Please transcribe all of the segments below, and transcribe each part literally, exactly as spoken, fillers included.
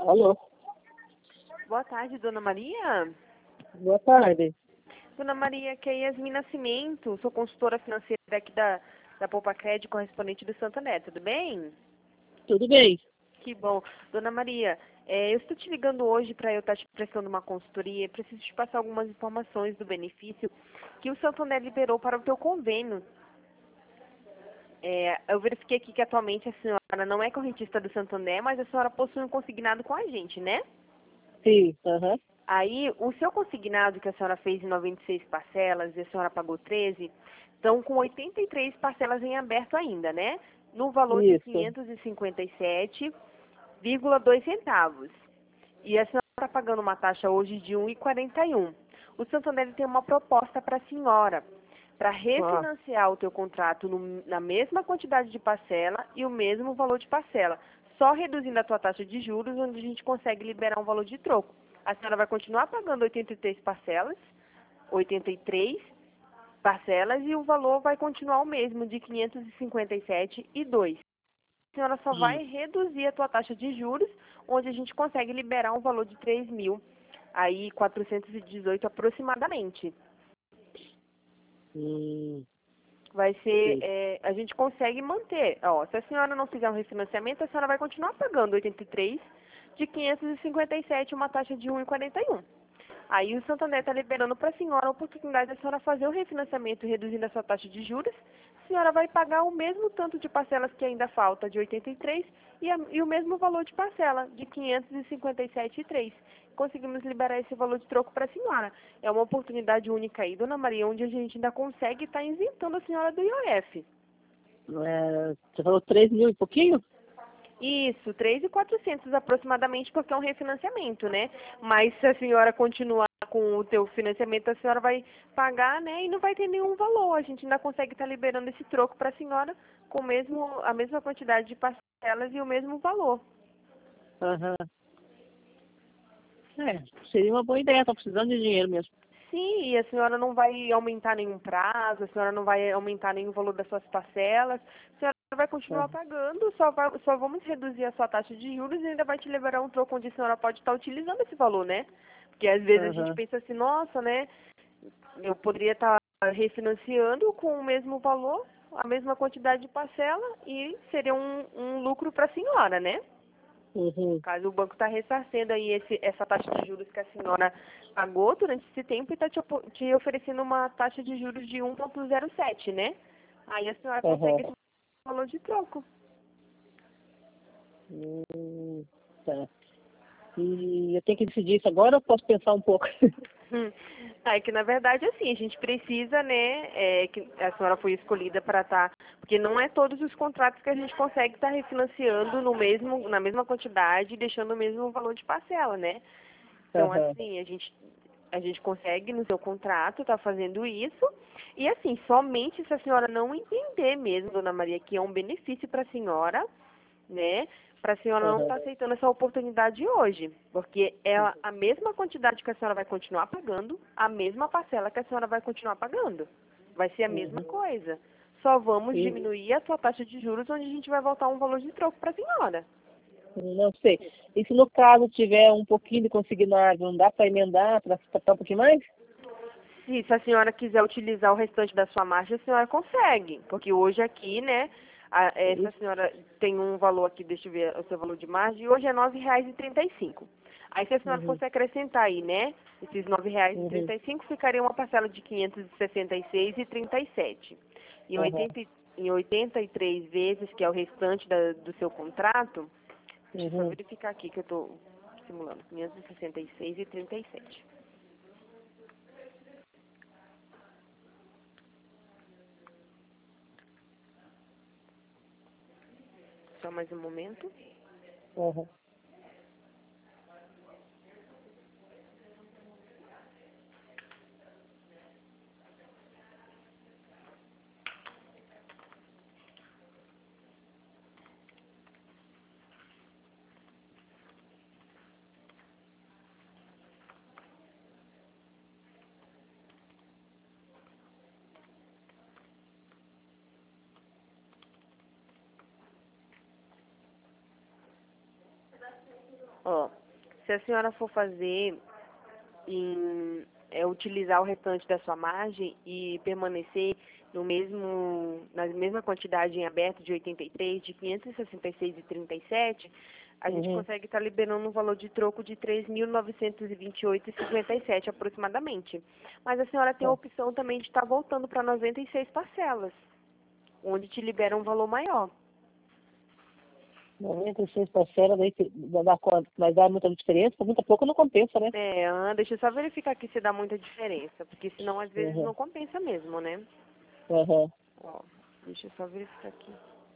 Alô, Boa tarde, Dona Maria. boa tarde. Dona Maria, que é Yasmin Nascimento, sou consultora financeira aqui da, da Poupa Crédito, correspondente do Santander, tudo bem? Tudo bem? Que bom. Dona Maria, é, eu estou te ligando hoje para eu estar te prestando uma consultoria e preciso te passar algumas informações do benefício que o Santander liberou para o teu convênio. É, eu verifiquei aqui que atualmente a senhora não é correntista do Santander, mas a senhora possui um consignado com a gente, né? Sim, aham. Aí, o seu consignado que a senhora fez em noventa e seis parcelas e a senhora pagou treze, estão com oitenta e três parcelas em aberto ainda, né? No valor de Isso. quinhentos e cinquenta e sete vírgula dois centavos. E a senhora está pagando uma taxa hoje de um vírgula quarenta e um. O Santander tem uma proposta para a senhora, para Ah, refinanciar o teu contrato no- na mesma quantidade de parcela e o mesmo valor de parcela, só reduzindo a tua taxa de juros, onde a gente consegue liberar um valor de troco. A senhora vai continuar pagando oitenta e três parcelas, oitenta e três parcelas, e o valor vai continuar o mesmo, de quinhentos e cinquenta e sete e dois. A senhora só hum, vai reduzir a tua taxa de juros, onde a gente consegue liberar um valor de três mil, aí quatrocentos e dezoito aproximadamente. hum, Vai ser, sim. é, a gente consegue manter. Ó, se a senhora não fizer um refinanciamento, a senhora vai continuar pagando oitenta e três de quinhentos e cinquenta e sete, uma taxa de um vírgula quarenta e um. Aí o Santander está liberando para a senhora a oportunidade da senhora fazer o refinanciamento reduzindo a sua taxa de juros. A senhora vai pagar o mesmo tanto de parcelas que ainda falta, de oitenta e três, e, a- e o mesmo valor de parcela, de quinhentos e cinquenta e sete vírgula três. Conseguimos liberar esse valor de troco para a senhora. É uma oportunidade única aí, Dona Maria, onde a gente ainda consegue estar isentando a senhora do I O F. É, você falou três mil e pouquinho? Isso, três mil e quatrocentos aproximadamente, porque é um refinanciamento, né? Mas se a senhora continuar com o teu financiamento, a senhora vai pagar, né? E não vai ter nenhum valor. A gente ainda consegue estar liberando esse troco para a senhora com o mesmo, a mesma quantidade de parcelas e o mesmo valor. Aham. É, seria uma boa ideia, tô precisando de dinheiro mesmo. Sim, e a senhora não vai aumentar nenhum prazo, a senhora não vai aumentar nenhum valor das suas parcelas, a senhora vai continuar Aham. pagando, só, vai- só vamos reduzir a sua taxa de juros e ainda vai te liberar um troco onde a senhora pode estar utilizando esse valor, né? Porque às vezes a gente Aham. pensa assim, nossa, né, eu poderia estar refinanciando com o mesmo valor, a mesma quantidade de parcela e seria um, um lucro para a senhora, né? Uhum. Caso o banco está ressarcendo aí esse, essa taxa de juros que a senhora pagou durante esse tempo e está te, opo- te oferecendo uma taxa de juros de um vírgula zero sete, né? Aí a senhora Aham. consegue esse valor de troco. Hum, tá. E eu tenho que decidir isso agora ou posso pensar um pouco? Hum. É que na verdade assim, a gente precisa, né, é, que a senhora foi escolhida para estar, porque não é todos os contratos que a gente consegue estar refinanciando no mesmo, na mesma quantidade e deixando o mesmo valor de parcela, né? Então, Aham. assim, a gente, a gente consegue no seu contrato estar fazendo isso. E, assim, somente se a senhora não entender mesmo, Dona Maria, que é um benefício para a senhora, né? Para a senhora não Aham. estar aceitando essa oportunidade hoje. Porque é a a mesma quantidade que a senhora vai continuar pagando, a mesma parcela que a senhora vai continuar pagando. Vai ser a mesma Uhum. coisa. Só vamos E, diminuir a sua taxa de juros, onde a gente vai voltar um valor de troco para a senhora. não sei. E se no caso tiver um pouquinho de consignado, não dá para emendar, para ficar um pouquinho mais? Se, se a senhora quiser utilizar o restante da sua margem, a senhora consegue. Porque hoje aqui, né, a, essa Isso. senhora tem um valor aqui, deixa eu ver o seu valor de margem, e hoje é nove reais e trinta e cinco. Aí se a senhora Uhum. fosse acrescentar aí, né, esses nove reais e Uhum. trinta e cinco, ficaria uma parcela de quinhentos e sessenta e seis e trinta e sete. Em Aham. oitenta, e- em oitenta e três vezes, que é o restante da- do seu contrato, deixa eu só Uhum. verificar aqui que eu estou simulando, quinhentos e sessenta e seis e trinta e sete. Só mais um momento. Aham. Ó, se a senhora for fazer em é, utilizar o restante da sua margem e permanecer no mesmo, na mesma quantidade em aberto de oitenta e três, de quinhentos e sessenta e seis e trinta e sete, a gente Uhum. consegue estar liberando um valor de troco de três mil novecentos e vinte e oito e cinquenta e sete aproximadamente. Mas a senhora tem a Tá. opção também de estar voltando para noventa e seis parcelas, onde te libera um valor maior. noventa e seis parcelas, daí que dá dá quanto? Mas dá muita diferença? Muito pouco não compensa, né? É, ah, deixa eu só verificar aqui se dá muita diferença, porque senão às vezes Uhum. não compensa mesmo, né? Uhum. Ó, deixa eu só verificar aqui.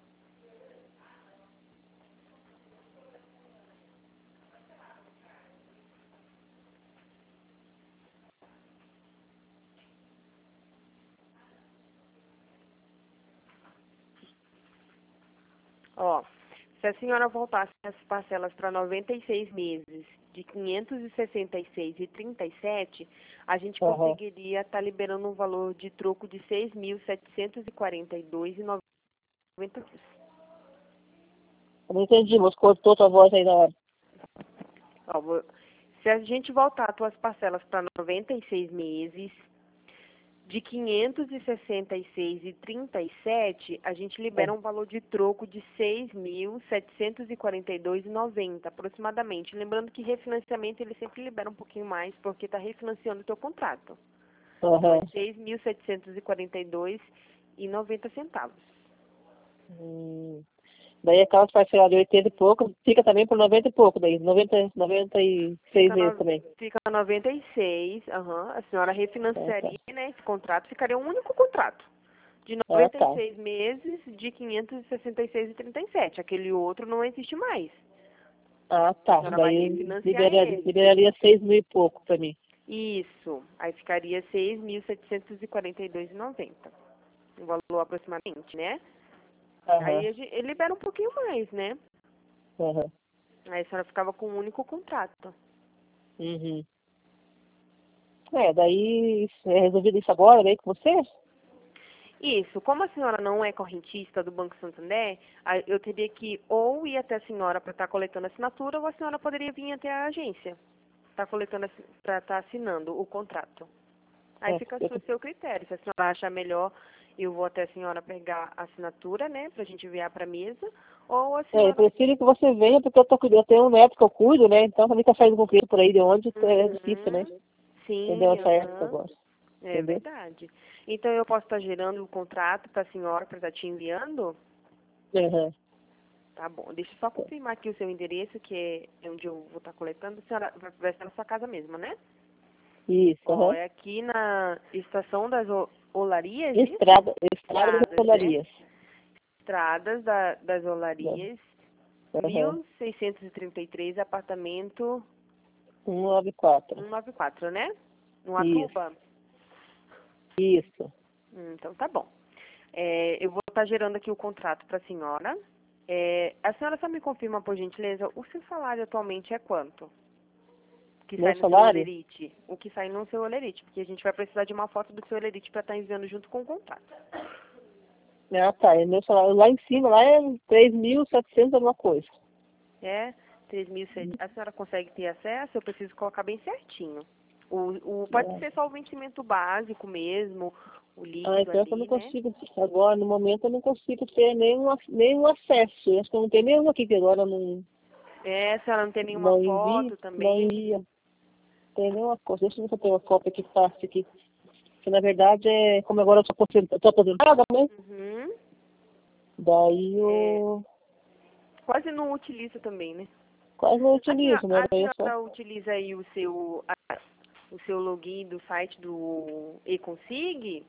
Ó, se a senhora voltasse as parcelas para noventa e seis meses de quinhentos e sessenta e seis e trinta e sete, a gente Uhum. conseguiria estar liberando um valor de troco de seis mil setecentos e quarenta e dois e noventa centavos. Eu não entendi, mas cortou tua voz aí na hora. Ó, vou- se a gente voltar as tuas parcelas para noventa e seis meses de quinhentos e sessenta e seis e trinta e sete, a gente libera um valor de troco de seis mil setecentos e quarenta e dois e noventa aproximadamente. Lembrando que refinanciamento ele sempre libera um pouquinho mais porque está refinanciando o teu contrato. Então Uhum. é seis mil setecentos e quarenta e dois e noventa centavos. Hum. Daí aquelas parcelas de oitenta e pouco, fica também por noventa e pouco, daí, noventa, noventa e seis Fica, vezes no, também. fica noventa e seis, aham, a senhora Ah, tá. refinanciaria, né, esse contrato, ficaria um único contrato. De Ah, noventa e tá. seis meses, de quinhentos e sessenta e seis e trinta e sete. Aquele outro não existe mais. Ah, A tá. senhora vai Daí refinanciar liberaria, esse. liberaria seis mil e pouco pra mim. Isso. Aí ficaria seis mil setecentos e quarenta e dois e noventa. Um valor aproximadamente, né? Aham. Aí a gente, ele libera um pouquinho mais, né? Aham. Aí a senhora ficava com um único contrato. Uhum. É, daí é resolvido isso agora, daí com você? Isso. Como a senhora não é correntista do Banco Santander, a- eu teria que ou ir até a senhora para estar coletando assinatura, ou a senhora poderia vir até a agência para coletando para estar assinando o contrato. Aí É, fica eu, a seu critério. Se a senhora achar melhor, eu vou até a senhora pegar a assinatura, né, pra gente enviar pra mesa, ou a é, eu senhora... prefiro que você venha, porque eu, tô, cuidando- eu tenho um neto que eu cuido, né? Então também tá saindo com cliente por aí de onde é difícil, né? Uhum. Entendeu? Sim, Essa época aham. agora. É Entendeu? verdade. Então eu posso estar gerando o contrato pra senhora, pra estar te enviando? Aham. Tá bom. Deixa eu só confirmar aqui o seu endereço, que é onde eu vou estar coletando. A senhora vai vai ser na sua casa mesmo, né? Isso, Ó, aham. é aqui na Estação das O- Olarias, isso? Estrada, estrada das Estradas, né? Solarias. Estradas da, das Olarias, Aham. mil seiscentos e trinta e três, apartamento cento e noventa e quatro. cento e noventa e quatro, né? No Isso, Atuba. isso. Hum, então tá bom. É, eu vou estar gerando aqui o contrato para a senhora. É, a senhora só me confirma, por gentileza, o seu salário atualmente é quanto? Que Meu sai no seu salário? olerite? O que sai no seu olerite, porque a gente vai precisar de uma foto do seu olerite para estar enviando junto com o contrato. Ah, tá. E meu salário lá em cima, lá é três mil e setecentos alguma coisa. É, três mil e cem. A senhora consegue ter acesso? Eu preciso colocar bem certinho. O, o, pode ser só o vencimento básico mesmo, o Ah, líquido então eu não ali, né? consigo, agora no momento eu não consigo ter nenhum, ac- nenhum acesso. Eu acho que eu não tenho nenhum aqui que agora não, É, a senhora não tem nenhuma não envia, foto não também? envia. Tem nenhuma coisa. Deixa eu ver se eu tenho uma cópia aqui fácil aqui. Que na verdade é, como agora eu sou aposentada, tô aposentada, né? Uhum. Daí É, eu quase não utiliza também, né? quase não A senhora, utilizo, né? a Daí eu só. senhora utiliza aí o seu, a- o seu login do site do eConsig?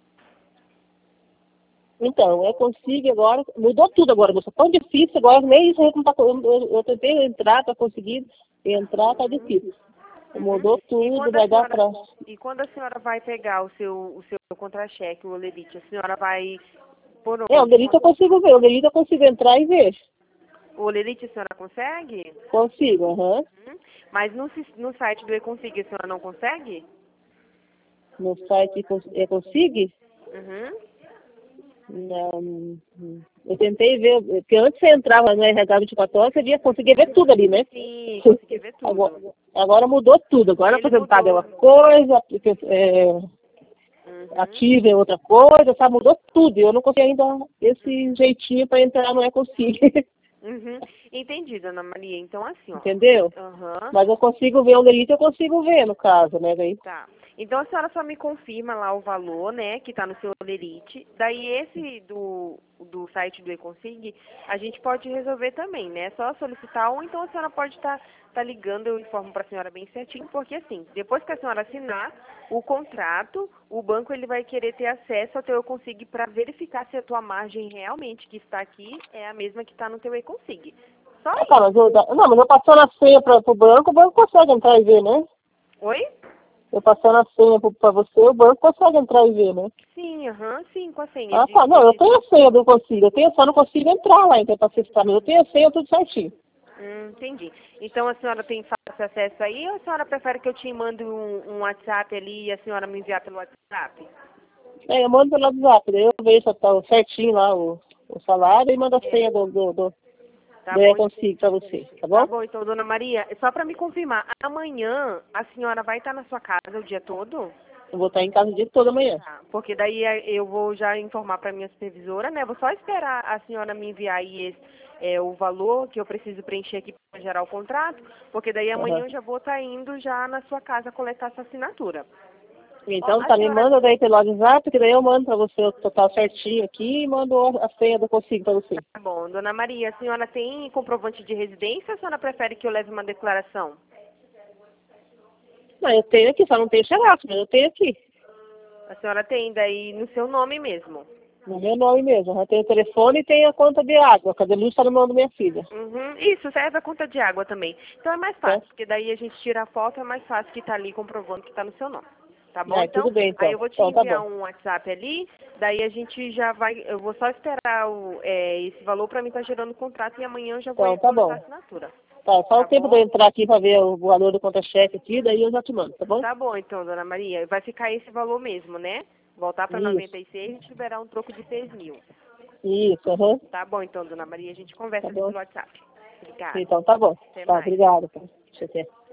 Então, eu consigo agora, mudou tudo agora, moça. Tão difícil agora, nem isso não tá, eu, eu, eu tentei entrar para conseguir entrar, tá difícil. Uhum. Mudou E tudo, quando a vai dar senhora pra. e quando a senhora vai pegar o seu o seu contra-cheque, o olerite, a senhora vai por É, o onde? delito eu consigo ver, o delito eu consigo entrar e ver. O olerite a senhora consegue? Consigo, aham. Uhum. Mas no, sis- no site do eConsig a senhora não consegue? No site cons- é consigo? Uhum. Não, eu tentei ver, porque antes você entrava no R H vinte e quatro horas, você via, conseguia ver tudo ali, né? Sim, consegui ver tudo. Agora, agora mudou tudo. Agora Ele aposentado é mudou. uma coisa, é, Uhum. ativo é outra coisa, sabe? Mudou tudo. Eu não consegui ainda esse jeitinho para entrar no E-Consigo. Uhum. Entendi, dona Maria. Então, assim, ó. Entendeu? Aham. Mas eu consigo ver o delito, eu consigo ver, no caso, né? Daí, Tá. Então a senhora só me confirma lá o valor, né, que está no seu Lerite. Daí esse do, do site do Econsig, a gente pode resolver também, né? É só solicitar ou então a senhora pode estar tá, tá ligando, eu informo para a senhora bem certinho, porque assim, depois que a senhora assinar o contrato, o banco ele vai querer ter acesso ao teu Econsig para verificar se a tua margem realmente que está aqui é a mesma que está no teu Econsig. Só ah, tá, isso. mas eu, não, mas eu passando a senha para o banco, o banco consegue entrar e ver, né? Oi? Eu passando a senha para você, o banco consegue entrar e ver, né? Sim, aham, sim, com a senha. Ah, Existe, tá. Não, eu existe. tenho a senha do Consigo. Eu tenho, só não consigo entrar lá, então, para acessar. Mas eu tenho a senha tudo certinho. Hum, entendi. Então a senhora tem fácil acesso aí ou a senhora prefere que eu te mande um, um WhatsApp ali e a senhora me enviar pelo WhatsApp? É, eu mando pelo WhatsApp, daí eu vejo se tá certinho lá o, o salário e mando a É, senha do, do, do, tá do bom, E-Consigo para você, tá tá bom? bom então, dona Maria. Só para me confirmar, amanhã a senhora vai estar na sua casa o dia todo? Eu vou estar em casa o dia todo amanhã. Tá, porque daí eh, eu vou já informar para minha supervisora, né? Vou só esperar a senhora me enviar aí esse, eh, o valor que eu preciso preencher aqui para gerar o contrato, porque daí amanhã Aham. eu já vou estar indo já na sua casa coletar essa assinatura. Ó, Então a tá, me senhora manda daí pelo WhatsApp, que daí eu mando para você o total certinho aqui e mando a senha do Consigo para você. Tá bom, dona Maria, a senhora tem comprovante de residência ou a senhora prefere que eu leve uma declaração? Não, eu tenho aqui, só não tenho xerox, mas eu tenho aqui. A senhora tem daí no seu nome mesmo? No meu nome mesmo. Eu tenho o telefone e tenho a conta de água. Cadê a luz está no nome da minha filha. Uhum. Isso, serve a conta de água também. Então é mais Tá? fácil, porque daí a gente tira a foto, é mais fácil que tá ali comprovando que tá no seu nome. Tá bom, Ah, então? tudo bem Aí então. eu vou te Então tá enviar bom. um WhatsApp ali, daí a gente já vai, eu vou só esperar o, é, esse valor para mim estar gerando o contrato e amanhã eu já vou Então ir tá coletar a bom. assinatura. Tá, só o Tá tempo de eu bom? entrar aqui para ver o valor do conta-cheque aqui, daí eu já te mando, tá bom? Tá bom, então, dona Maria. Vai ficar esse valor mesmo, né? Voltar para Isso, noventa e seis e te liberar um troco de seis mil. isso, aham. Tá bom, então, dona Maria. A gente Tá conversa bom. pelo WhatsApp. Obrigada. Então tá bom. Até Tá, mais. obrigada. Tá. Deixa eu ver.